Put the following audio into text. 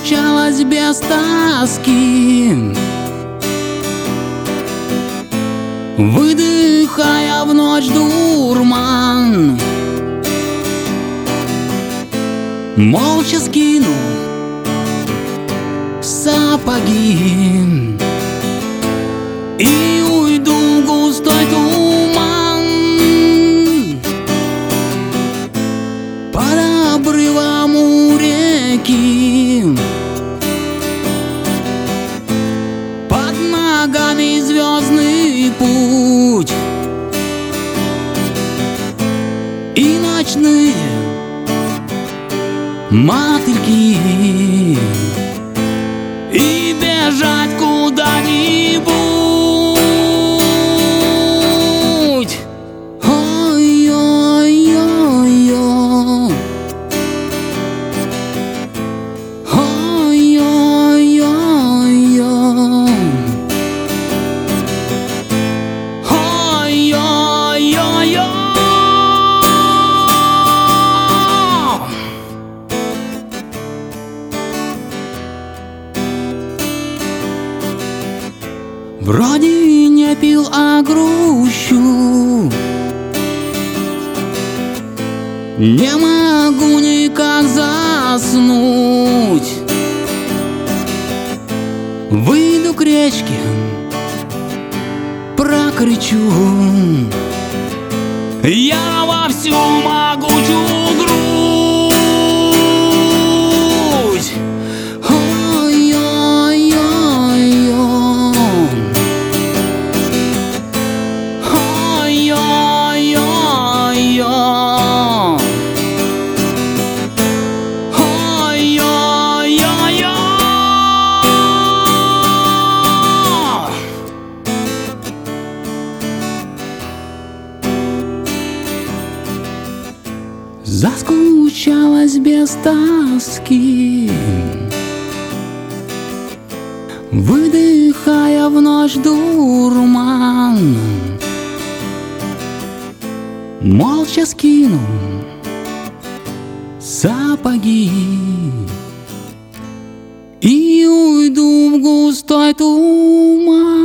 заскучалась без тоски, выдыхая в ночь дурман. Молча скину сапоги и уйду в густой туман. Под обрывом у реки, под ногами звездный путь и ночные мотыльки, и бежать куда-нибудь. Ой-ой-ой-ой, ой-ой-ой-ой, ой-ой-ой-ой. Вроде не пил, а грущу, не могу никак заснуть. Выйду к речке, прокричу я во всю могучую грудь. Заскучалась без тоски, выдыхая в ночь дурман. Молча скину сапоги и уйду в густой туман.